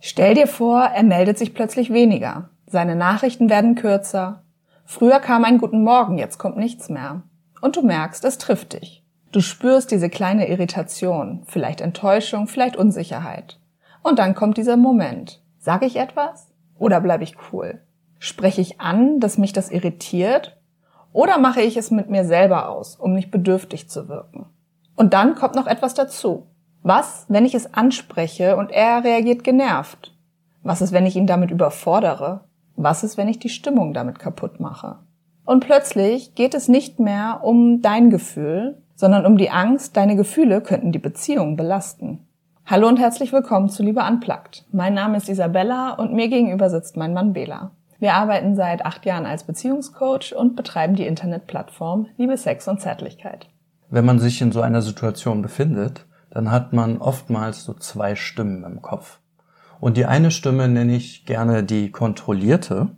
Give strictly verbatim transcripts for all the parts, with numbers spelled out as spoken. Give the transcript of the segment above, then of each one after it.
Stell dir vor, er meldet sich plötzlich weniger. Seine Nachrichten werden kürzer. Früher kam ein Guten Morgen, jetzt kommt nichts mehr. Und du merkst, es trifft dich. Du spürst diese kleine Irritation, vielleicht Enttäuschung, vielleicht Unsicherheit. Und dann kommt dieser Moment. Sage ich etwas? Oder bleibe ich cool? Spreche ich an, dass mich das irritiert? Oder mache ich es mit mir selber aus, um nicht bedürftig zu wirken? Und dann kommt noch etwas dazu. Was, wenn ich es anspreche und er reagiert genervt? Was ist, wenn ich ihn damit überfordere? Was ist, wenn ich die Stimmung damit kaputt mache? Und plötzlich geht es nicht mehr um dein Gefühl, sondern um die Angst, deine Gefühle könnten die Beziehung belasten. Hallo und herzlich willkommen zu Liebe Unplugged. Mein Name ist Isabella und mir gegenüber sitzt mein Mann Bela. Wir arbeiten seit acht Jahren als Beziehungscoach und betreiben die Internetplattform Liebe, Sex und Zärtlichkeit. Wenn man sich in so einer Situation befindet, dann hat man oftmals so zwei Stimmen im Kopf. Und die eine Stimme nenne ich gerne die kontrollierte.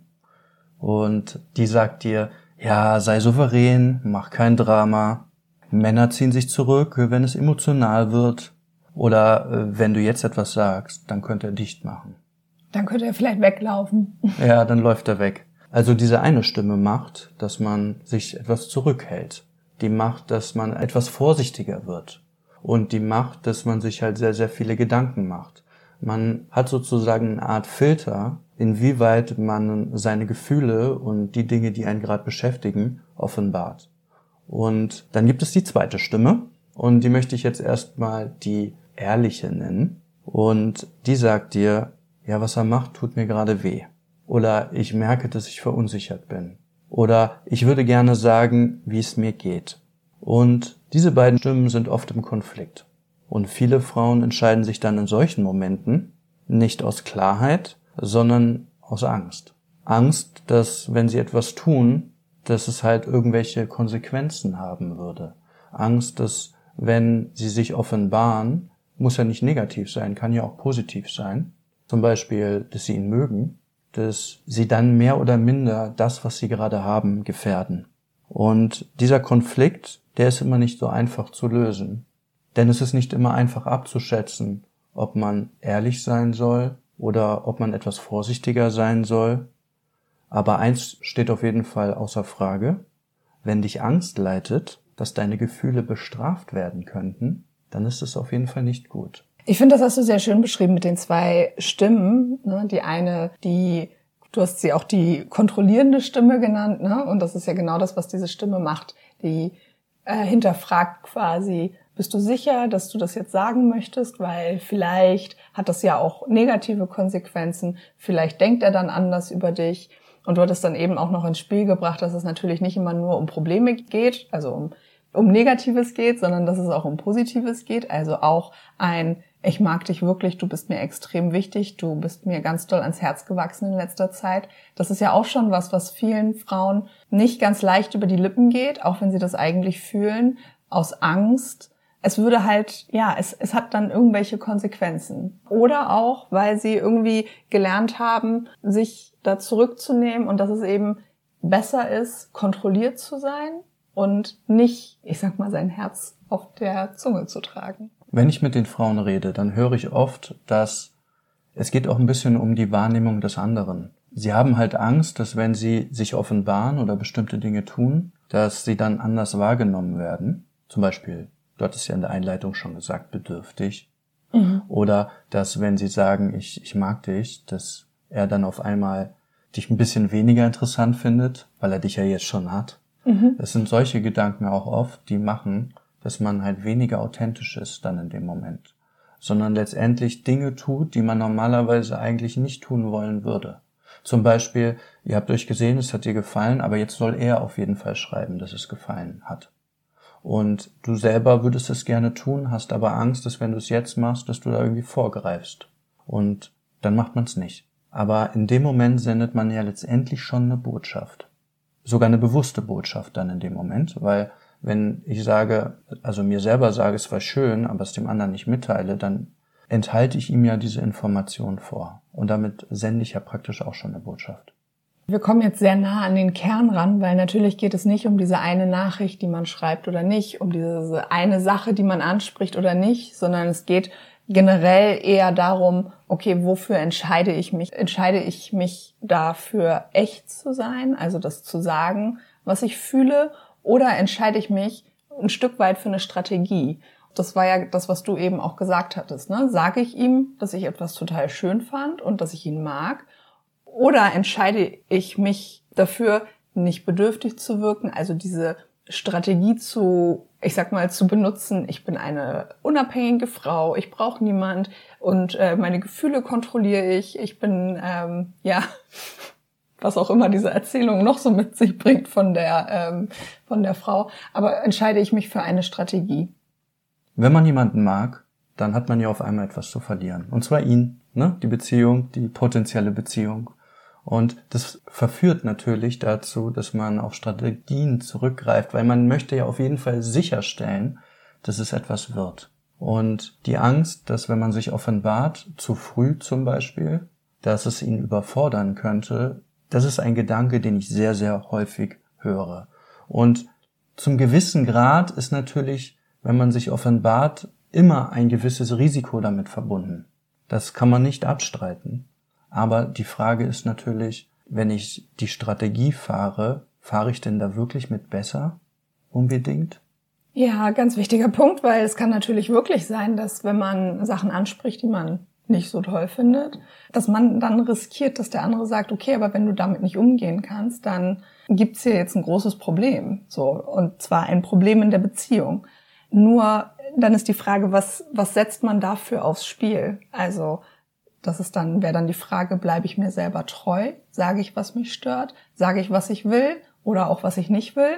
Und die sagt dir, ja, sei souverän, mach kein Drama. Männer ziehen sich zurück, wenn es emotional wird. Oder äh, wenn du jetzt etwas sagst, dann könnte er dicht machen. Dann könnte er vielleicht weglaufen. Ja, dann läuft er weg. Also diese eine Stimme macht, dass man sich etwas zurückhält. Die macht, dass man etwas vorsichtiger wird. Und die macht, dass man sich halt sehr, sehr viele Gedanken macht. Man hat sozusagen eine Art Filter, inwieweit man seine Gefühle und die Dinge, die einen gerade beschäftigen, offenbart. Und dann gibt es die zweite Stimme. Und die möchte ich jetzt erstmal die ehrliche nennen. Und die sagt dir, ja, was er macht, tut mir gerade weh. Oder ich merke, dass ich verunsichert bin. Oder ich würde gerne sagen, wie es mir geht. Und diese beiden Stimmen sind oft im Konflikt. Und viele Frauen entscheiden sich dann in solchen Momenten nicht aus Klarheit, sondern aus Angst. Angst, dass wenn sie etwas tun, dass es halt irgendwelche Konsequenzen haben würde. Angst, dass wenn sie sich offenbaren, muss ja nicht negativ sein, kann ja auch positiv sein. Zum Beispiel, dass sie ihn mögen, dass sie dann mehr oder minder das, was sie gerade haben, gefährden. Und dieser Konflikt, der ist immer nicht so einfach zu lösen. Denn es ist nicht immer einfach abzuschätzen, ob man ehrlich sein soll oder ob man etwas vorsichtiger sein soll. Aber eins steht auf jeden Fall außer Frage. Wenn dich Angst leitet, dass deine Gefühle bestraft werden könnten, dann ist es auf jeden Fall nicht gut. Ich finde, das hast du sehr schön beschrieben mit den zwei Stimmen. Ne? Die eine, die, du hast sie auch die kontrollierende Stimme genannt, ne? Und das ist ja genau das, was diese Stimme macht. Die äh, hinterfragt quasi, bist du sicher, dass du das jetzt sagen möchtest? Weil vielleicht hat das ja auch negative Konsequenzen. Vielleicht denkt er dann anders über dich. Und du hattest dann eben auch noch ins Spiel gebracht, dass es natürlich nicht immer nur um Probleme geht, also um, um Negatives geht, sondern dass es auch um Positives geht. Also auch ein, ich mag dich wirklich, du bist mir extrem wichtig, du bist mir ganz doll ans Herz gewachsen in letzter Zeit. Das ist ja auch schon was, was vielen Frauen nicht ganz leicht über die Lippen geht, auch wenn sie das eigentlich fühlen, aus Angst. Es würde halt, ja, es, es hat dann irgendwelche Konsequenzen. Oder auch, weil sie irgendwie gelernt haben, sich da zurückzunehmen und dass es eben besser ist, kontrolliert zu sein und nicht, ich sag mal, sein Herz auf der Zunge zu tragen. Wenn ich mit den Frauen rede, dann höre ich oft, dass es geht auch ein bisschen um die Wahrnehmung des anderen. Sie haben halt Angst, dass wenn sie sich offenbaren oder bestimmte Dinge tun, dass sie dann anders wahrgenommen werden. Zum Beispiel, du hattest ja in der Einleitung schon gesagt, bedürftig. Mhm. Oder dass, wenn sie sagen, ich, ich mag dich, dass er dann auf einmal dich ein bisschen weniger interessant findet, weil er dich ja jetzt schon hat. Mhm. Das sind solche Gedanken auch oft, die machen, dass man halt weniger authentisch ist dann in dem Moment. Sondern letztendlich Dinge tut, die man normalerweise eigentlich nicht tun wollen würde. Zum Beispiel, ihr habt euch gesehen, es hat dir gefallen, aber jetzt soll er auf jeden Fall schreiben, dass es gefallen hat. Und du selber würdest es gerne tun, hast aber Angst, dass wenn du es jetzt machst, dass du da irgendwie vorgreifst. Und dann macht man es nicht. Aber in dem Moment sendet man ja letztendlich schon eine Botschaft. Sogar eine bewusste Botschaft dann in dem Moment, weil wenn ich sage, also mir selber sage, es war schön, aber es dem anderen nicht mitteile, dann enthalte ich ihm ja diese Information vor. Und damit sende ich ja praktisch auch schon eine Botschaft. Wir kommen jetzt sehr nah an den Kern ran, weil natürlich geht es nicht um diese eine Nachricht, die man schreibt oder nicht, um diese eine Sache, die man anspricht oder nicht, sondern es geht generell eher darum, okay, wofür entscheide ich mich? Entscheide ich mich dafür, echt zu sein, also das zu sagen, was ich fühle, oder entscheide ich mich ein Stück weit für eine Strategie? Das war ja das, was du eben auch gesagt hattest, ne? Sage ich ihm, dass ich etwas total schön fand und dass ich ihn mag? Oder entscheide ich mich dafür, nicht bedürftig zu wirken, also diese Strategie zu, ich sag mal, zu benutzen, ich bin eine unabhängige Frau, ich brauche niemand und äh, meine Gefühle kontrolliere ich, ich bin, ähm, ja, was auch immer diese Erzählung noch so mit sich bringt von der, ähm, von der Frau, aber entscheide ich mich für eine Strategie. Wenn man jemanden mag, dann hat man ja auf einmal etwas zu verlieren. Und zwar ihn, ne? Die Beziehung, die potenzielle Beziehung. Und das verführt natürlich dazu, dass man auf Strategien zurückgreift, weil man möchte ja auf jeden Fall sicherstellen, dass es etwas wird. Und die Angst, dass wenn man sich offenbart, zu früh zum Beispiel, dass es ihn überfordern könnte, das ist ein Gedanke, den ich sehr, sehr häufig höre. Und zum gewissen Grad ist natürlich, wenn man sich offenbart, immer ein gewisses Risiko damit verbunden. Das kann man nicht abstreiten. Aber die Frage ist natürlich, wenn ich die Strategie fahre, fahre ich denn da wirklich mit besser unbedingt? Ja, ganz wichtiger Punkt, weil es kann natürlich wirklich sein, dass wenn man Sachen anspricht, die man nicht so toll findet, dass man dann riskiert, dass der andere sagt, okay, aber wenn du damit nicht umgehen kannst, dann gibt's hier jetzt ein großes Problem. So, und zwar ein Problem in der Beziehung. Nur dann ist die Frage, was, was setzt man dafür aufs Spiel? Also, das ist dann, wäre dann die Frage, bleibe ich mir selber treu? Sage ich, was mich stört? Sage ich, was ich will oder auch, was ich nicht will?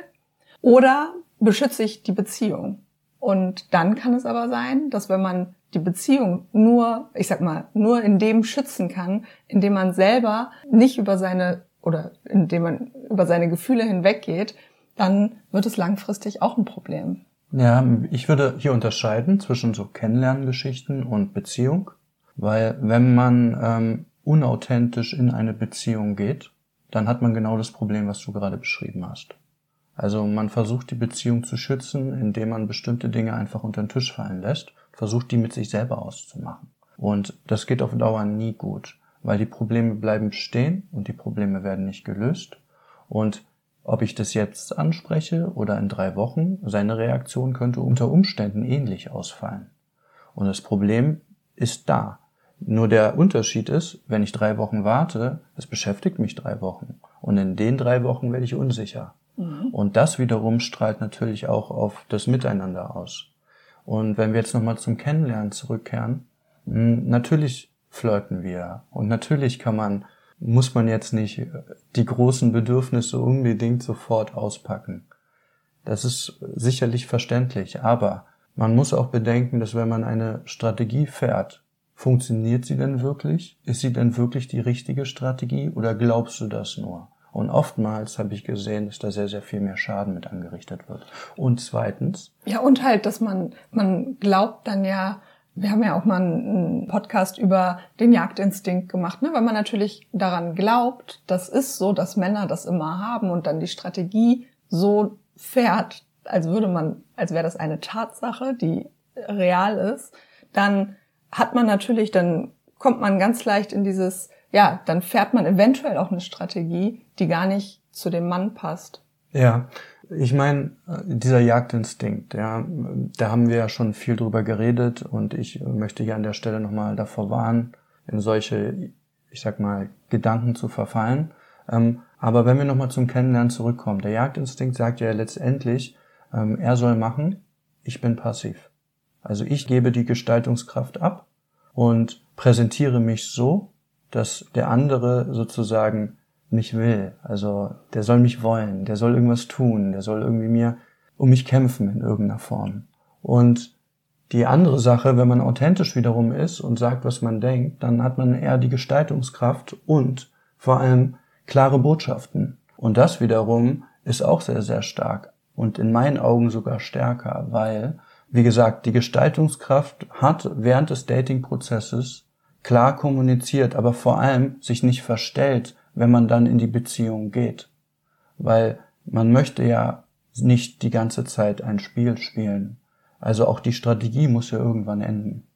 Oder beschütze ich die Beziehung? Und dann kann es aber sein, dass wenn man die Beziehung nur, ich sag mal, nur in dem schützen kann, indem man selber nicht über seine, oder indem man über seine Gefühle hinweggeht, dann wird es langfristig auch ein Problem. Ja, ich würde hier unterscheiden zwischen so Kennenlerngeschichten und Beziehung. Weil wenn man ähm, unauthentisch in eine Beziehung geht, dann hat man genau das Problem, was du gerade beschrieben hast. Also man versucht die Beziehung zu schützen, indem man bestimmte Dinge einfach unter den Tisch fallen lässt, versucht die mit sich selber auszumachen. Und das geht auf Dauer nie gut, weil die Probleme bleiben bestehen und die Probleme werden nicht gelöst. Und ob ich das jetzt anspreche oder in drei Wochen, seine Reaktion könnte unter Umständen ähnlich ausfallen. Und das Problem ist da. Nur der Unterschied ist, wenn ich drei Wochen warte, es beschäftigt mich drei Wochen. Und in den drei Wochen werde ich unsicher. Mhm. Und das wiederum strahlt natürlich auch auf das Miteinander aus. Und wenn wir jetzt nochmal zum Kennenlernen zurückkehren, natürlich flirten wir. Und natürlich kann man, muss man jetzt nicht die großen Bedürfnisse unbedingt sofort auspacken. Das ist sicherlich verständlich. Aber man muss auch bedenken, dass wenn man eine Strategie fährt, funktioniert sie denn wirklich? Ist sie denn wirklich die richtige Strategie oder glaubst du das nur? Und oftmals habe ich gesehen, dass da sehr, sehr viel mehr Schaden mit angerichtet wird. Und zweitens? Ja, und halt, dass man, man glaubt dann ja, wir haben ja auch mal einen Podcast über den Jagdinstinkt gemacht, ne? Weil man natürlich daran glaubt, das ist so, dass Männer das immer haben und dann die Strategie so fährt, als würde man, als wäre das eine Tatsache, die real ist, dann hat man natürlich, dann kommt man ganz leicht in dieses, ja, dann fährt man eventuell auch eine Strategie, die gar nicht zu dem Mann passt. Ja, ich meine, dieser Jagdinstinkt, ja, da haben wir ja schon viel drüber geredet und ich möchte hier an der Stelle nochmal davor warnen, in solche, ich sag mal, Gedanken zu verfallen. Aber wenn wir nochmal zum Kennenlernen zurückkommen, der Jagdinstinkt sagt ja letztendlich, er soll machen, ich bin passiv. Also ich gebe die Gestaltungskraft ab und präsentiere mich so, dass der andere sozusagen mich will. Also der soll mich wollen, der soll irgendwas tun, der soll irgendwie mir um mich kämpfen in irgendeiner Form. Und die andere Sache, wenn man authentisch wiederum ist und sagt, was man denkt, dann hat man eher die Gestaltungskraft und vor allem klare Botschaften. Und das wiederum ist auch sehr, sehr stark und in meinen Augen sogar stärker, weil, wie gesagt, die Gestaltungskraft hat während des Dating-Prozesses klar kommuniziert, aber vor allem sich nicht verstellt, wenn man dann in die Beziehung geht. Weil man möchte ja nicht die ganze Zeit ein Spiel spielen. Also auch die Strategie muss ja irgendwann enden.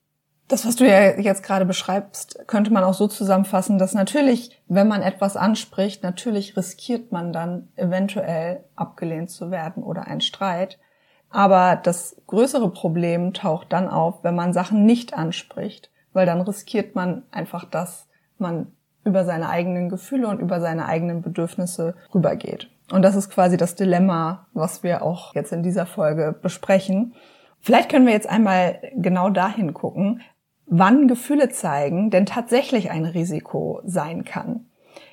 Das, was du ja jetzt gerade beschreibst, könnte man auch so zusammenfassen, dass natürlich, wenn man etwas anspricht, natürlich riskiert man dann eventuell abgelehnt zu werden oder einen Streit. Aber das größere Problem taucht dann auf, wenn man Sachen nicht anspricht, weil dann riskiert man einfach, dass man über seine eigenen Gefühle und über seine eigenen Bedürfnisse rübergeht. Und das ist quasi das Dilemma, was wir auch jetzt in dieser Folge besprechen. Vielleicht können wir jetzt einmal genau dahin gucken, wann Gefühle zeigen denn tatsächlich ein Risiko sein kann.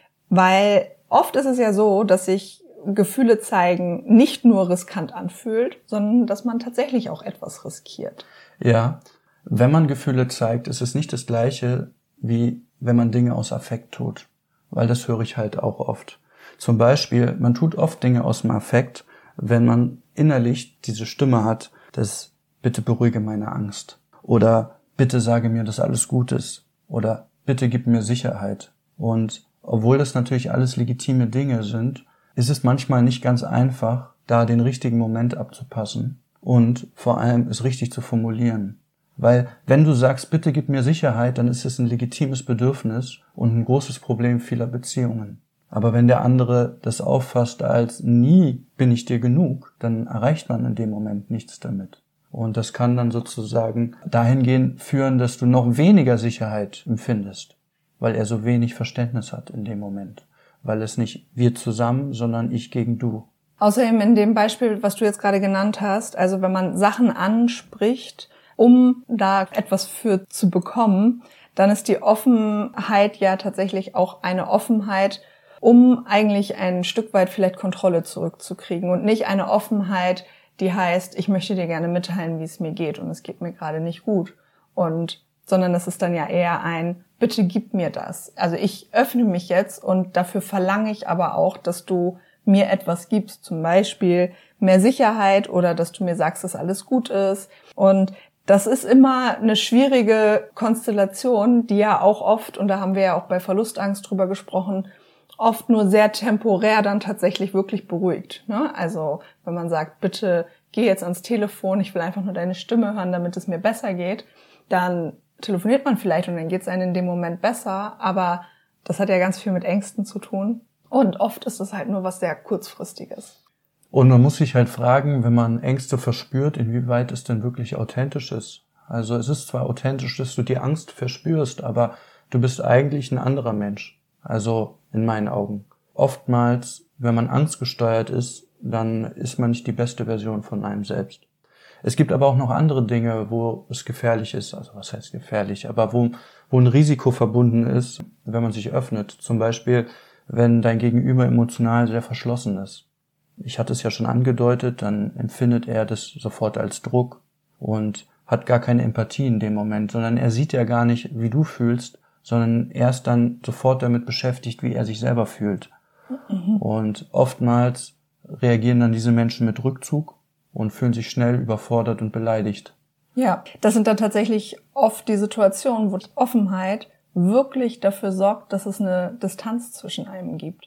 Weil oft ist es ja so, dass sich Gefühle zeigen nicht nur riskant anfühlt, sondern dass man tatsächlich auch etwas riskiert. Ja, wenn man Gefühle zeigt, ist es nicht das Gleiche, wie wenn man Dinge aus Affekt tut. Weil das höre ich halt auch oft. Zum Beispiel, man tut oft Dinge aus dem Affekt, wenn man innerlich diese Stimme hat, dass bitte beruhige meine Angst oder bitte sage mir, dass alles gut ist oder bitte gib mir Sicherheit. Und obwohl das natürlich alles legitime Dinge sind, ist es manchmal nicht ganz einfach, da den richtigen Moment abzupassen und vor allem es richtig zu formulieren. Weil wenn du sagst, bitte gib mir Sicherheit, dann ist es ein legitimes Bedürfnis und ein großes Problem vieler Beziehungen. Aber wenn der andere das auffasst als nie bin ich dir genug, dann erreicht man in dem Moment nichts damit. Und das kann dann sozusagen dahingehend führen, dass du noch weniger Sicherheit empfindest, weil er so wenig Verständnis hat in dem Moment. Weil es nicht wir zusammen, sondern ich gegen du. Außerdem in dem Beispiel, was du jetzt gerade genannt hast, also wenn man Sachen anspricht, um da etwas für zu bekommen, dann ist die Offenheit ja tatsächlich auch eine Offenheit, um eigentlich ein Stück weit vielleicht Kontrolle zurückzukriegen und nicht eine Offenheit, die heißt, ich möchte dir gerne mitteilen, wie es mir geht und es geht mir gerade nicht gut. Und sondern das ist dann ja eher ein, bitte gib mir das. Also ich öffne mich jetzt und dafür verlange ich aber auch, dass du mir etwas gibst, zum Beispiel mehr Sicherheit oder dass du mir sagst, dass alles gut ist. Und das ist immer eine schwierige Konstellation, die ja auch oft, und da haben wir ja auch bei Verlustangst drüber gesprochen, oft nur sehr temporär dann tatsächlich wirklich beruhigt. Ne? Also wenn man sagt, bitte geh jetzt ans Telefon, ich will einfach nur deine Stimme hören, damit es mir besser geht, dann telefoniert man vielleicht und dann geht es einem in dem Moment besser, aber das hat ja ganz viel mit Ängsten zu tun. Und oft ist es halt nur was sehr Kurzfristiges. Und man muss sich halt fragen, wenn man Ängste verspürt, inwieweit es denn wirklich authentisch ist. Also es ist zwar authentisch, dass du die Angst verspürst, aber du bist eigentlich ein anderer Mensch. Also in meinen Augen. Oftmals, wenn man angstgesteuert ist, dann ist man nicht die beste Version von einem selbst. Es gibt aber auch noch andere Dinge, wo es gefährlich ist. Also was heißt gefährlich? Aber wo, wo ein Risiko verbunden ist, wenn man sich öffnet. Zum Beispiel, wenn dein Gegenüber emotional sehr verschlossen ist. Ich hatte es ja schon angedeutet, dann empfindet er das sofort als Druck und hat gar keine Empathie in dem Moment, sondern er sieht ja gar nicht, wie du fühlst, sondern er ist dann sofort damit beschäftigt, wie er sich selber fühlt. Mhm. Und oftmals reagieren dann diese Menschen mit Rückzug und fühlen sich schnell überfordert und beleidigt. Ja, das sind dann tatsächlich oft die Situationen, wo die Offenheit wirklich dafür sorgt, dass es eine Distanz zwischen einem gibt.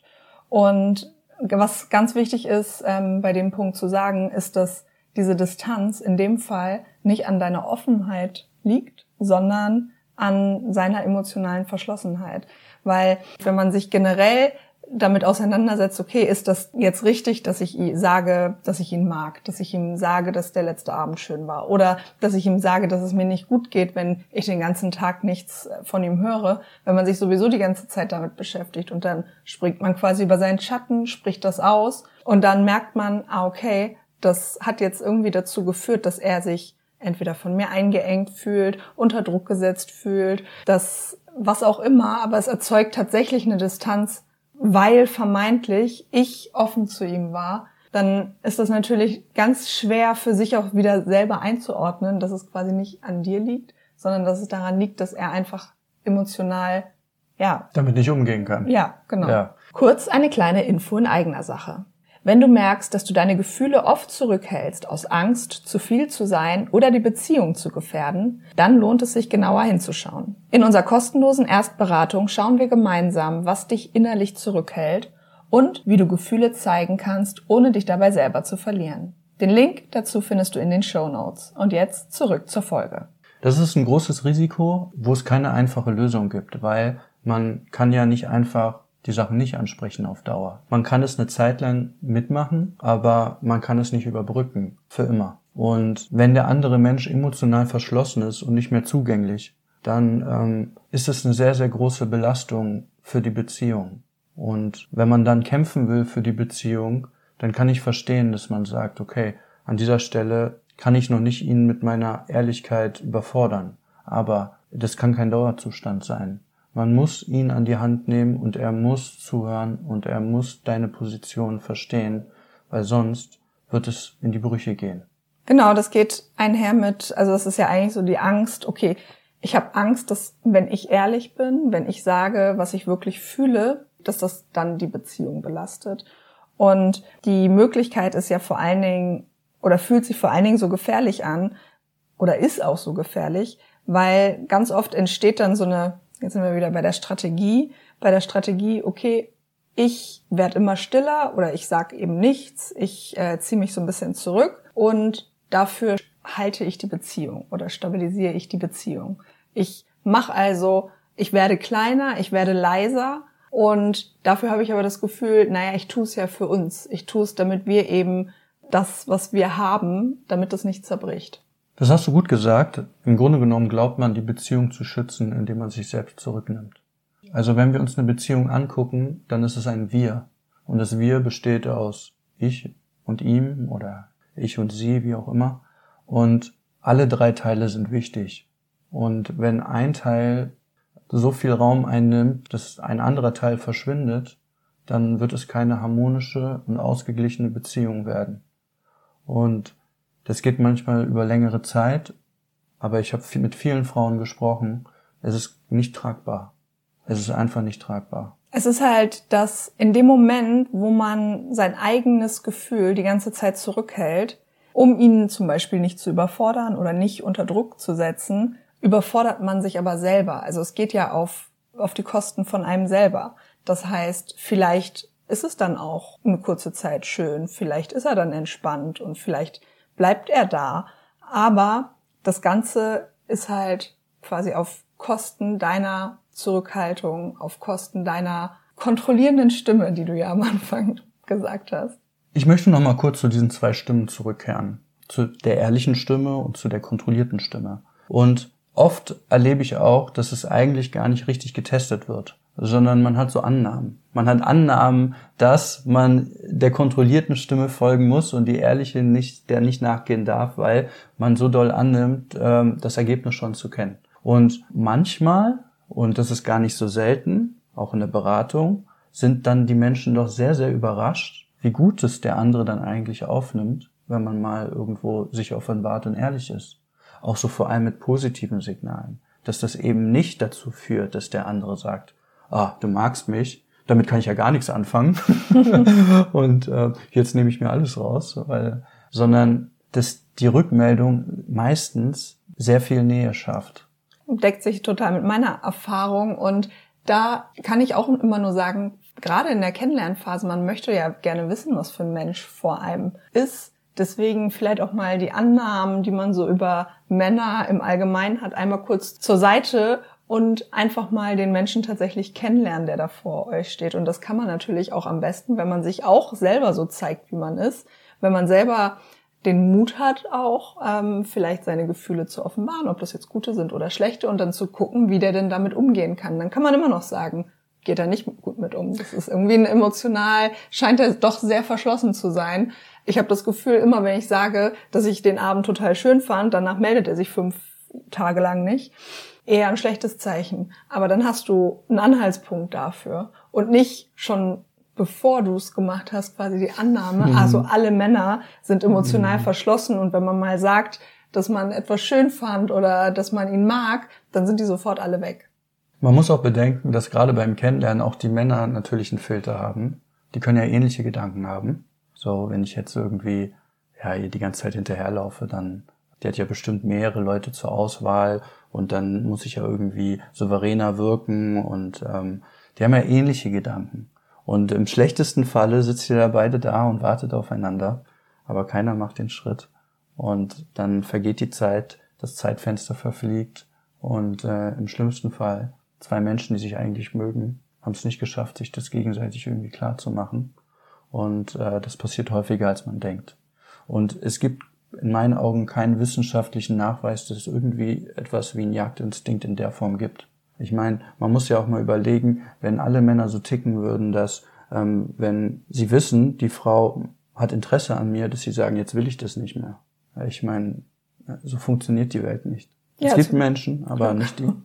Und was ganz wichtig ist, ähm, bei dem Punkt zu sagen, ist, dass diese Distanz in dem Fall nicht an deiner Offenheit liegt, sondern an seiner emotionalen Verschlossenheit. Weil wenn man sich generell damit auseinandersetzt, okay, ist das jetzt richtig, dass ich ihm sage, dass ich ihn mag, dass ich ihm sage, dass der letzte Abend schön war oder dass ich ihm sage, dass es mir nicht gut geht, wenn ich den ganzen Tag nichts von ihm höre, wenn man sich sowieso die ganze Zeit damit beschäftigt und dann springt man quasi über seinen Schatten, spricht das aus und dann merkt man, ah, okay, das hat jetzt irgendwie dazu geführt, dass er sich entweder von mir eingeengt fühlt, unter Druck gesetzt fühlt, das was auch immer, aber es erzeugt tatsächlich eine Distanz, weil vermeintlich ich offen zu ihm war, dann ist das natürlich ganz schwer für sich auch wieder selber einzuordnen, dass es quasi nicht an dir liegt, sondern dass es daran liegt, dass er einfach emotional, ja, damit nicht umgehen kann. Ja, genau. Ja. Kurz eine kleine Info in eigener Sache. Wenn du merkst, dass du deine Gefühle oft zurückhältst, aus Angst, zu viel zu sein oder die Beziehung zu gefährden, dann lohnt es sich genauer hinzuschauen. In unserer kostenlosen Erstberatung schauen wir gemeinsam, was dich innerlich zurückhält und wie du Gefühle zeigen kannst, ohne dich dabei selber zu verlieren. Den Link dazu findest du in den Shownotes. Und jetzt zurück zur Folge. Das ist ein großes Risiko, wo es keine einfache Lösung gibt, weil man kann ja nicht einfach die Sachen nicht ansprechen auf Dauer. Man kann es eine Zeit lang mitmachen, aber man kann es nicht überbrücken, für immer. Und wenn der andere Mensch emotional verschlossen ist und nicht mehr zugänglich, dann ähm, ist es eine sehr, sehr große Belastung für die Beziehung. Und wenn man dann kämpfen will für die Beziehung, dann kann ich verstehen, dass man sagt, okay, an dieser Stelle kann ich noch nicht ihn mit meiner Ehrlichkeit überfordern. Aber das kann kein Dauerzustand sein. Man muss ihn an die Hand nehmen und er muss zuhören und er muss deine Position verstehen, weil sonst wird es in die Brüche gehen. Genau, das geht einher mit, also das ist ja eigentlich so die Angst, okay, ich habe Angst, dass wenn ich ehrlich bin, wenn ich sage, was ich wirklich fühle, dass das dann die Beziehung belastet. Und die Möglichkeit ist ja vor allen Dingen, oder fühlt sich vor allen Dingen so gefährlich an, oder ist auch so gefährlich, weil ganz oft entsteht dann so eine, jetzt sind wir wieder bei der Strategie, bei der Strategie, okay, ich werde immer stiller oder ich sage eben nichts, ich äh, ziehe mich so ein bisschen zurück und dafür halte ich die Beziehung oder stabilisiere ich die Beziehung. Ich mache also, ich werde kleiner, ich werde leiser und dafür habe ich aber das Gefühl, naja, ich tue es ja für uns. Ich tue es, damit wir eben das, was wir haben, damit es nicht zerbricht. Das hast du gut gesagt. Im Grunde genommen glaubt man, die Beziehung zu schützen, indem man sich selbst zurücknimmt. Also wenn wir uns eine Beziehung angucken, dann ist es ein Wir. Und das Wir besteht aus ich und ihm oder ich und sie, wie auch immer. Und alle drei Teile sind wichtig. Und wenn ein Teil so viel Raum einnimmt, dass ein anderer Teil verschwindet, dann wird es keine harmonische und ausgeglichene Beziehung werden. Und das geht manchmal über längere Zeit, aber ich habe mit vielen Frauen gesprochen. Es ist nicht tragbar. Es ist einfach nicht tragbar. Es ist halt, dass in dem Moment, wo man sein eigenes Gefühl die ganze Zeit zurückhält, um ihn zum Beispiel nicht zu überfordern oder nicht unter Druck zu setzen, überfordert man sich aber selber. Also es geht ja auf, auf die Kosten von einem selber. Das heißt, vielleicht ist es dann auch eine kurze Zeit schön, vielleicht ist er dann entspannt und vielleicht bleibt er da. Aber das Ganze ist halt quasi auf Kosten deiner Zurückhaltung, auf Kosten deiner kontrollierenden Stimme, die du ja am Anfang gesagt hast. Ich möchte noch mal kurz zu diesen zwei Stimmen zurückkehren. Zu der ehrlichen Stimme und zu der kontrollierten Stimme. Und oft erlebe ich auch, dass es eigentlich gar nicht richtig getestet wird, sondern man hat so Annahmen. Man hat Annahmen, dass man der kontrollierten Stimme folgen muss und die ehrliche nicht, der nicht nachgehen darf, weil man so doll annimmt, das Ergebnis schon zu kennen. Und manchmal, und das ist gar nicht so selten, auch in der Beratung, sind dann die Menschen doch sehr, sehr überrascht, wie gut es der andere dann eigentlich aufnimmt, wenn man mal irgendwo sich offenbart und ehrlich ist. Auch so vor allem mit positiven Signalen, dass das eben nicht dazu führt, dass der andere sagt, ah, du magst mich, damit kann ich ja gar nichts anfangen und äh, jetzt nehme ich mir alles raus, weil, sondern dass die Rückmeldung meistens sehr viel Nähe schafft. Deckt sich total mit meiner Erfahrung und da kann ich auch immer nur sagen, gerade in der Kennenlernphase, man möchte ja gerne wissen, was für ein Mensch vor einem ist. Deswegen vielleicht auch mal die Annahmen, die man so über Männer im Allgemeinen hat, einmal kurz zur Seite und einfach mal den Menschen tatsächlich kennenlernen, der da vor euch steht. Und das kann man natürlich auch am besten, wenn man sich auch selber so zeigt, wie man ist, wenn man selber den Mut hat, auch ähm, vielleicht seine Gefühle zu offenbaren, ob das jetzt gute sind oder schlechte, und dann zu gucken, wie der denn damit umgehen kann. Dann kann man immer noch sagen, geht er nicht gut mit um. Das ist irgendwie ein emotional, scheint er doch sehr verschlossen zu sein. Ich habe das Gefühl, immer wenn ich sage, dass ich den Abend total schön fand, danach meldet er sich fünf Tage lang nicht. Eher ein schlechtes Zeichen. Aber dann hast du einen Anhaltspunkt dafür und nicht schon bevor du es gemacht hast, quasi die Annahme, mhm. also alle Männer sind emotional mhm. verschlossen, und wenn man mal sagt, dass man etwas schön fand oder dass man ihn mag, dann sind die sofort alle weg. Man muss auch bedenken, dass gerade beim Kennenlernen auch die Männer natürlich einen Filter haben. Die können ja ähnliche Gedanken haben. So, wenn ich jetzt irgendwie ja ihr die ganze Zeit hinterherlaufe, dann, die hat ja bestimmt mehrere Leute zur Auswahl und dann muss ich ja irgendwie souveräner wirken und ähm, die haben ja ähnliche Gedanken. Und im schlechtesten Falle sitzt ihr da beide da und wartet aufeinander, aber keiner macht den Schritt. Und dann vergeht die Zeit, das Zeitfenster verfliegt und äh, im schlimmsten Fall zwei Menschen, die sich eigentlich mögen, haben es nicht geschafft, sich das gegenseitig irgendwie klar zu machen. Und äh, das passiert häufiger, als man denkt. Und es gibt in meinen Augen keinen wissenschaftlichen Nachweis, dass es irgendwie etwas wie einen Jagdinstinkt in der Form gibt. Ich meine, man muss ja auch mal überlegen, wenn alle Männer so ticken würden, dass ähm, wenn sie wissen, die Frau hat Interesse an mir, dass sie sagen, jetzt will ich das nicht mehr. Ich meine, so funktioniert die Welt nicht. Ja, es gibt also Menschen, aber nicht die.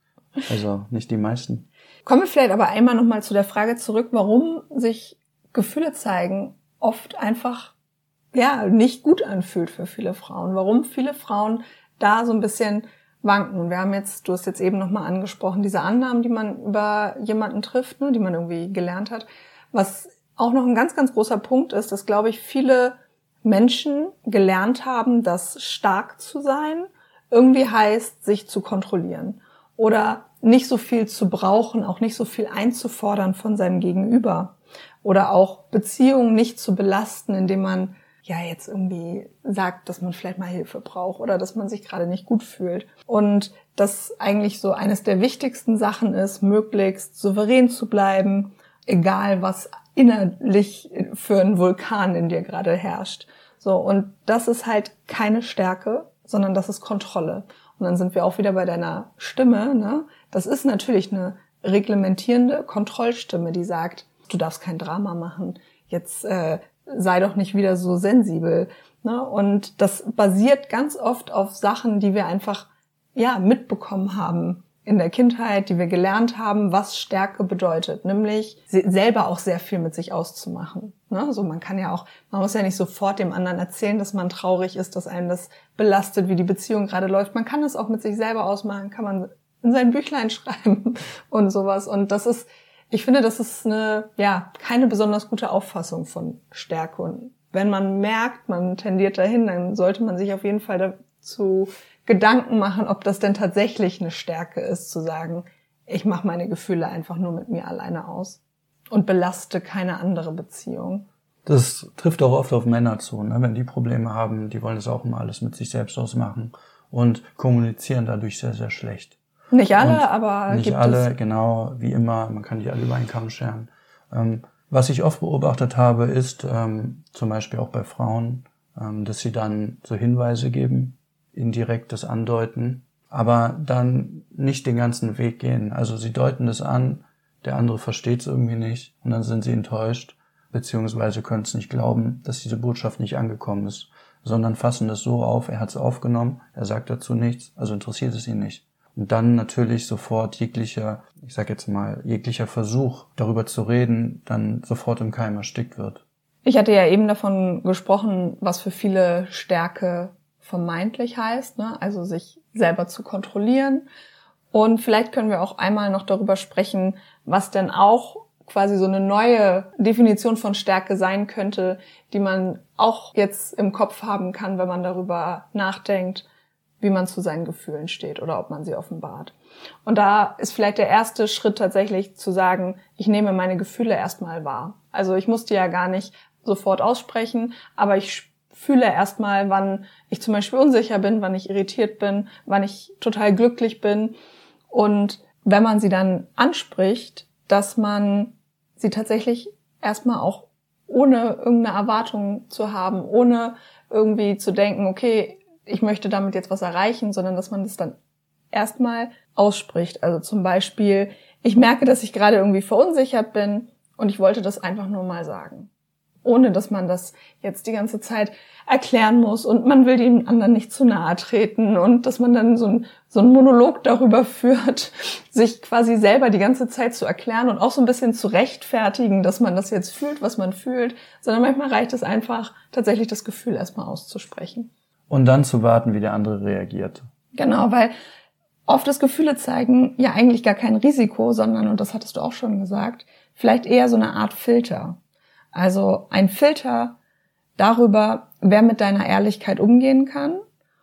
Also nicht die meisten. Kommen wir vielleicht aber einmal nochmal zu der Frage zurück, warum sich Gefühle zeigen oft einfach ja nicht gut anfühlt für viele Frauen. Warum viele Frauen da so ein bisschen wanken. Und wir haben jetzt, du hast jetzt eben nochmal angesprochen, diese Annahmen, die man über jemanden trifft, ne, die man irgendwie gelernt hat. Was auch noch ein ganz, ganz großer Punkt ist, dass, glaube ich, viele Menschen gelernt haben, dass stark zu sein irgendwie heißt, sich zu kontrollieren oder nicht so viel zu brauchen, auch nicht so viel einzufordern von seinem Gegenüber oder auch Beziehungen nicht zu belasten, indem man ja jetzt irgendwie sagt, dass man vielleicht mal Hilfe braucht oder dass man sich gerade nicht gut fühlt. Und das eigentlich so eines der wichtigsten Sachen ist, möglichst souverän zu bleiben, egal was innerlich für ein Vulkan in dir gerade herrscht. So, und das ist halt keine Stärke, sondern das ist Kontrolle. Und dann sind wir auch wieder bei deiner Stimme, ne? Das ist natürlich eine reglementierende Kontrollstimme, die sagt, du darfst kein Drama machen, jetzt äh, sei doch nicht wieder so sensibel. Ne? Und das basiert ganz oft auf Sachen, die wir einfach ja mitbekommen haben in der Kindheit, die wir gelernt haben, was Stärke bedeutet, nämlich selber auch sehr viel mit sich auszumachen. Ne? Also man kann ja auch, man muss ja nicht sofort dem anderen erzählen, dass man traurig ist, dass einen das belastet, wie die Beziehung gerade läuft. Man kann es auch mit sich selber ausmachen, kann man in sein Büchlein schreiben und sowas. Und das ist, ich finde, das ist eine, ja, keine besonders gute Auffassung von Stärke. Und wenn man merkt, man tendiert dahin, dann sollte man sich auf jeden Fall dazu Gedanken machen, ob das denn tatsächlich eine Stärke ist, zu sagen, ich mache meine Gefühle einfach nur mit mir alleine aus und belaste keine andere Beziehung. Das trifft auch oft auf Männer zu, ne? Wenn die Probleme haben, die wollen das auch immer alles mit sich selbst ausmachen und kommunizieren dadurch sehr, sehr schlecht. Nicht alle, und aber nicht gibt alle, es. Genau, wie immer, man kann die alle über einen Kamm scheren. Ähm, was ich oft beobachtet habe, ist ähm, zum Beispiel auch bei Frauen, ähm, dass sie dann so Hinweise geben, indirektes Andeuten, aber dann nicht den ganzen Weg gehen. Also sie deuten das an, der andere versteht es irgendwie nicht und dann sind sie enttäuscht, beziehungsweise können es nicht glauben, dass diese Botschaft nicht angekommen ist, sondern fassen das so auf, er hat es aufgenommen, er sagt dazu nichts, also interessiert es ihn nicht. Und dann natürlich sofort jeglicher, ich sag jetzt mal, jeglicher Versuch, darüber zu reden, dann sofort im Keim erstickt wird. Ich hatte ja eben davon gesprochen, was für viele Stärke vermeintlich heißt, ne? Also sich selber zu kontrollieren. Und vielleicht können wir auch einmal noch darüber sprechen, was denn auch quasi so eine neue Definition von Stärke sein könnte, die man auch jetzt im Kopf haben kann, wenn man darüber nachdenkt, wie man zu seinen Gefühlen steht oder ob man sie offenbart. Und da ist vielleicht der erste Schritt tatsächlich zu sagen, ich nehme meine Gefühle erstmal wahr. Also ich muss die ja gar nicht sofort aussprechen, aber ich fühle erstmal, wann ich zum Beispiel unsicher bin, wann ich irritiert bin, wann ich total glücklich bin. Und wenn man sie dann anspricht, dass man sie tatsächlich erstmal auch ohne irgendeine Erwartung zu haben, ohne irgendwie zu denken, okay, ich möchte damit jetzt was erreichen, sondern dass man das dann erstmal ausspricht. Also zum Beispiel, ich merke, dass ich gerade irgendwie verunsichert bin und ich wollte das einfach nur mal sagen. Ohne dass man das jetzt die ganze Zeit erklären muss und man will dem anderen nicht zu nahe treten und dass man dann so ein, so ein Monolog darüber führt, sich quasi selber die ganze Zeit zu erklären und auch so ein bisschen zu rechtfertigen, dass man das jetzt fühlt, was man fühlt, sondern manchmal reicht es einfach, tatsächlich das Gefühl erstmal auszusprechen. Und dann zu warten, wie der andere reagiert. Genau, weil oft das Gefühle zeigen ja eigentlich gar kein Risiko, sondern, und das hattest du auch schon gesagt, vielleicht eher so eine Art Filter. Also ein Filter darüber, wer mit deiner Ehrlichkeit umgehen kann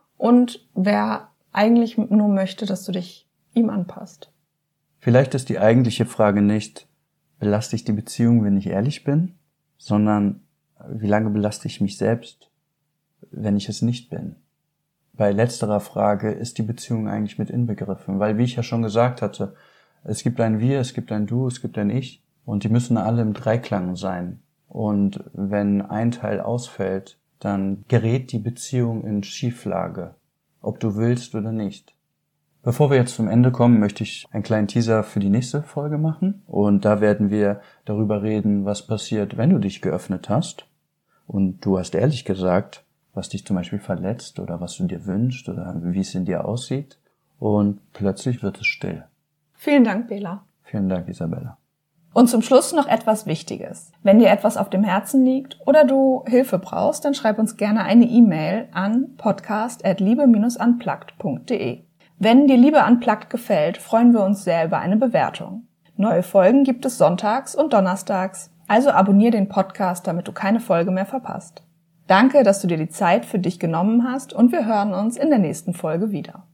und wer eigentlich nur möchte, dass du dich ihm anpasst. Vielleicht ist die eigentliche Frage nicht, belaste ich die Beziehung, wenn ich ehrlich bin, sondern wie lange belaste ich mich selbst, wenn ich es nicht bin? bei letzterer Frage ist die Beziehung eigentlich mit inbegriffen. Weil, wie ich ja schon gesagt hatte, es gibt ein Wir, es gibt ein Du, es gibt ein Ich und die müssen alle im Dreiklang sein. Und wenn ein Teil ausfällt, dann gerät die Beziehung in Schieflage, ob du willst oder nicht. Bevor wir jetzt zum Ende kommen, möchte ich einen kleinen Teaser für die nächste Folge machen. Und da werden wir darüber reden, was passiert, wenn du dich geöffnet hast. Und du hast ehrlich gesagt, was dich zum Beispiel verletzt oder was du dir wünschst oder wie es in dir aussieht. Und plötzlich wird es still. Vielen Dank, Bela. Vielen Dank, Isabella. Und zum Schluss noch etwas Wichtiges. Wenn dir etwas auf dem Herzen liegt oder du Hilfe brauchst, dann schreib uns gerne eine E-Mail an podcast at liebe Bindestrich unplugged punkt de. Wenn dir Liebe Unplugged gefällt, freuen wir uns sehr über eine Bewertung. Neue Folgen gibt es sonntags und donnerstags, also abonniere den Podcast, damit du keine Folge mehr verpasst. Danke, dass du dir die Zeit für dich genommen hast und wir hören uns in der nächsten Folge wieder.